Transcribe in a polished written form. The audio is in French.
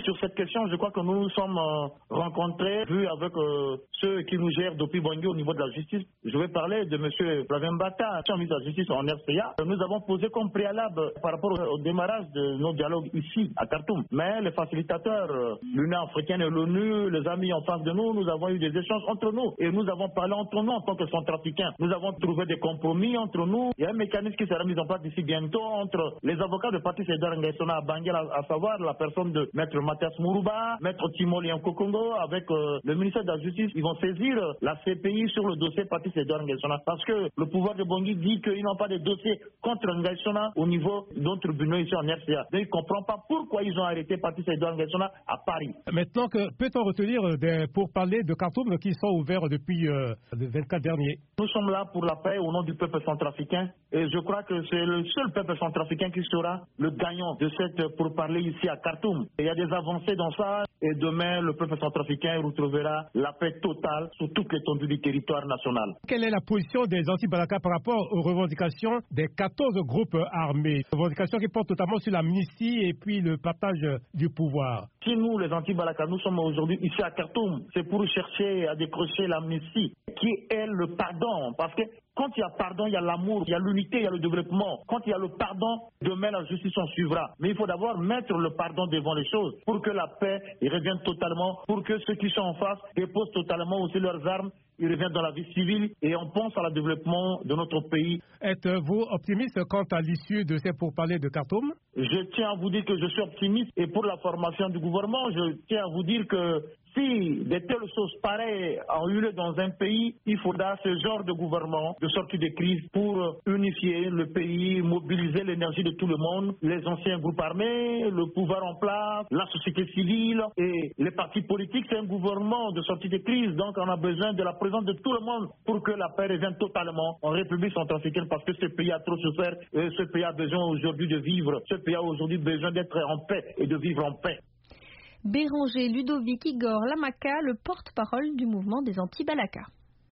sur cette question, je crois que nous nous sommes rencontrés, vus avec ceux qui nous gèrent depuis Bangui au niveau de la justice. Je vais parler de M. Flavien Bata, ministre de la Justice en RCA. Nous avons posé comme préalable par rapport au démarrage de nos dialogues ici, à Khartoum. Mais les facilitateurs, l'Union africaine et l'ONU, les amis en face de nous avons eu des échanges entre nous. Et nous avons parlé entre nous en tant que centrafricains. Nous avons trouvé des compromis entre nous. Il y a un mécanisme qui sera mis en place d'ici bientôt entre les avocats de Patrice Edouard Nguessona à Bangui, à savoir la personne de Maître Mathias Mourouba, Maître Timoli Nkokongo, avec le ministère de la Justice. Ils vont saisir la CPI sur le dossier Patrice Edouard Nguessona parce que le pouvoir de Bangui dit qu'ils n'ont pas de dossier contre Nguessona au niveau d'un tribunal ici en RCA. Donc il ne comprend pas pourquoi ils ont arrêté Patrice Edouard Nguessona à Paris. Maintenant, peut-on retenir pour parler de Khartoum qui sont ouverts depuis le 24 dernier? Nous sommes là pour la paix au nom du peuple centrafricain et je crois que c'est le seul peuple centrafricain qui sera le gagnant de cette pourparlers ici à Khartoum. Il y a des avancées dans ça et demain le peuple centrafricain retrouvera la paix totale sur toute l'étendue du territoire national. Quelle est la position des anti-Balaka par rapport aux revendications des 14 groupes armés? Revendications qui portent notamment sur l'amnistie et puis le partage du pouvoir. Si nous, les anti-Balaka, nous sommes aujourd'hui ici à Khartoum, c'est pour chercher à décrocher l'amnistie, qui est le pardon. Parce que quand il y a pardon, il y a l'amour, il y a l'unité, il y a le développement. Quand il y a le pardon, demain la justice en suivra. Mais il faut d'abord mettre le pardon devant les choses pour que la paix revienne totalement, pour que ceux qui sont en face déposent totalement aussi leurs armes, ils reviennent dans la vie civile et on pense à le développement de notre pays. Êtes-vous optimiste quant à l'issue de ces pourparlers de Khartoum? Je tiens à vous dire que je suis optimiste et pour la formation du gouvernement, je tiens à vous dire que si de telles choses pareilles ont eu lieu dans un pays, il faudra ce genre de gouvernement de sortie de crise pour unifier le pays, mobiliser l'énergie de tout le monde, les anciens groupes armés, le pouvoir en place, la société civile et les partis politiques. C'est un gouvernement de sortie de crise, donc on a besoin de la présence de tout le monde pour que la paix revienne totalement en République centrafricaine parce que ce pays a trop souffert et ce pays a besoin aujourd'hui de vivre. Ce pays a aujourd'hui besoin d'être en paix et de vivre en paix. Béranger Ludovic Igor Lamaka, le porte-parole du mouvement des anti-Balaka.